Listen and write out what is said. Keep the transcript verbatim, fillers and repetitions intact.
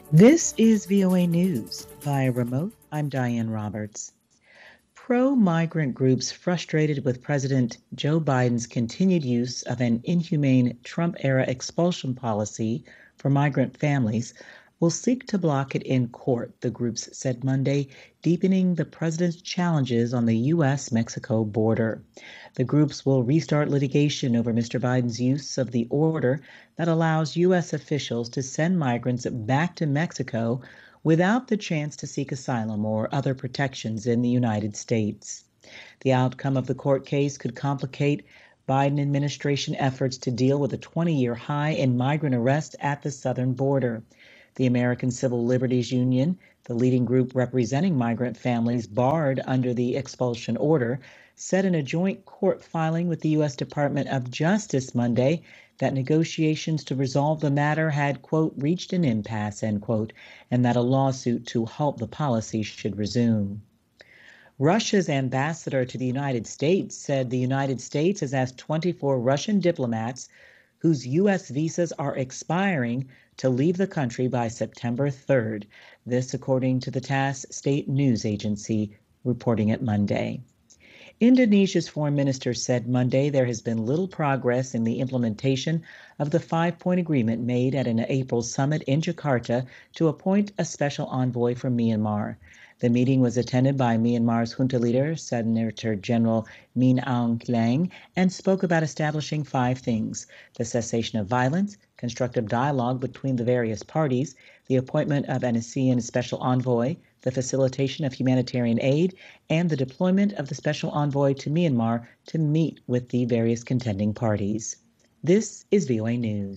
This is V O A News. Via remote, I'm Diane Roberts. Pro-migrant groups frustrated with President Joe Biden's continued use of an inhumane Trump-era expulsion policy for migrant families will seek to block it in court, the groups said Monday, deepening the president's challenges on the U S Mexico border. The groups will restart litigation over Mister Biden's use of the order that allows U S officials to send migrants back to Mexico without the chance to seek asylum or other protections in the United States. The outcome of the court case could complicate Biden administration efforts to deal with a twenty-year high in migrant arrests at the southern border. The American Civil Liberties Union, the leading group representing migrant families barred under the expulsion order, said in a joint court filing with the U S Department of Justice Monday that negotiations to resolve the matter had, quote, reached an impasse, end quote, and that a lawsuit to halt the policy should resume. Russia's ambassador to the United States said the United States has asked twenty-four Russian diplomats whose U S visas are expiring to leave the country by September third. This, according to the TASS state news agency, reporting it Monday. Indonesia's foreign minister said Monday there has been little progress in the implementation of the five-point agreement made at an April summit in Jakarta to appoint a special envoy for Myanmar. The meeting was attended by Myanmar's junta leader, Senator General Min Aung Hlaing, and spoke about establishing five things: the cessation of violence, constructive dialogue between the various parties, the appointment of an ASEAN special envoy, the facilitation of humanitarian aid, and the deployment of the special envoy to Myanmar to meet with the various contending parties. This is V O A News.